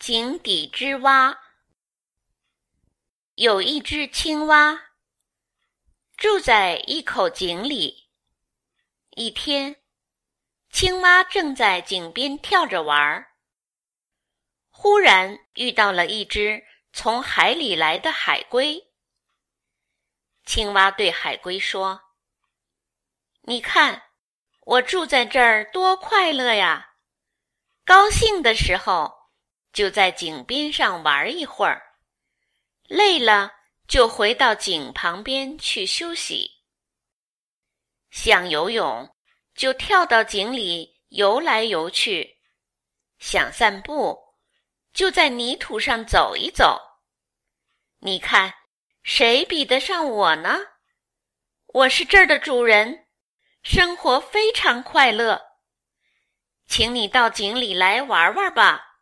井底之蛙。有一只青蛙，住在一口井里。一天，青蛙正在井边跳着玩，忽然遇到了一只从海里来的海龟。青蛙对海龟说：“你看，我住在这儿多快乐呀！高兴的时候，就在井边上玩一会儿，累了就回到井旁边去休息。想游泳，就跳到井里游来游去；想散步，就在泥土上走一走。你看，谁比得上我呢？我是这儿的主人，生活非常快乐。请你到井里来玩玩吧。”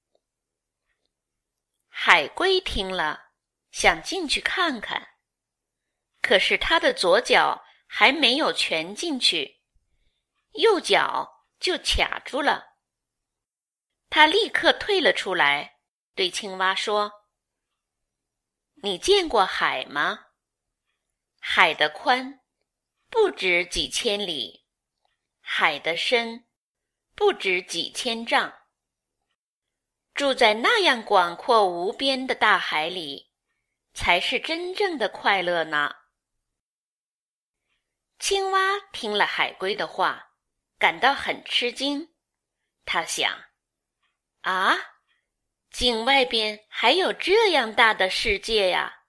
海龟听了，想进去看看，可是它的左脚还没有全进去，右脚就卡住了。它立刻退了出来，对青蛙说：“你见过海吗？海的宽不止几千里，海的深不止几千丈。住在那样广阔无边的大海里，才是真正的快乐呢。”青蛙听了海龟的话，感到很吃惊。他想：啊，井外边还有这样大的世界呀！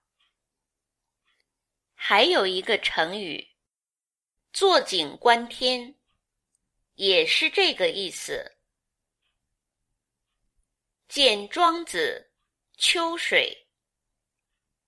还有一个成语“坐井观天”，也是这个意思。见庄子《秋水》。